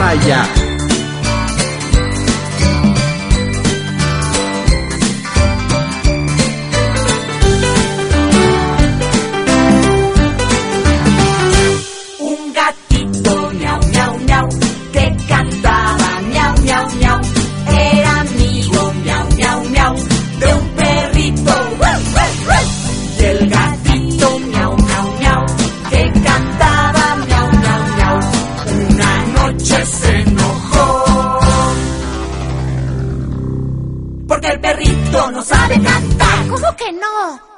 raya. Un gatito miau, miau, miau, que cantaba miau, miau, miau. Era amigo miau, miau, miau, de un perrito. Y el gatito miau, miau, miau, que cantaba miau, miau, miau. Una noche se enojó porque el perrito no sabe cantar. ¿Cómo que no?